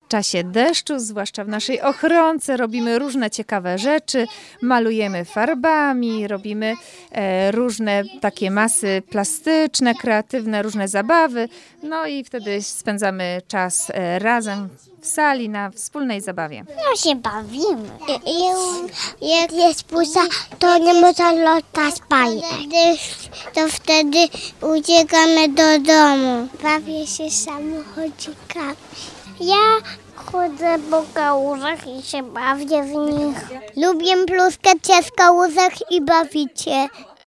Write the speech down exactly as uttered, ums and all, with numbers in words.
czasie deszczu, zwłaszcza w naszej Ochronce, robimy różne ciekawe rzeczy, malujemy farbami, robimy e, różne takie masy plastyczne, kreatywne, różne zabawy, no i wtedy spędzamy czas e, razem w sali na wspólnej zabawie. No się bawimy. Jak jest pusta, to nie można latać bajek. To wtedy uciekamy do domu. Bawię się samochodzikami. Ja chodzę po kałużach i się bawię w nich. Lubię pluskać się w kałużach i bawić się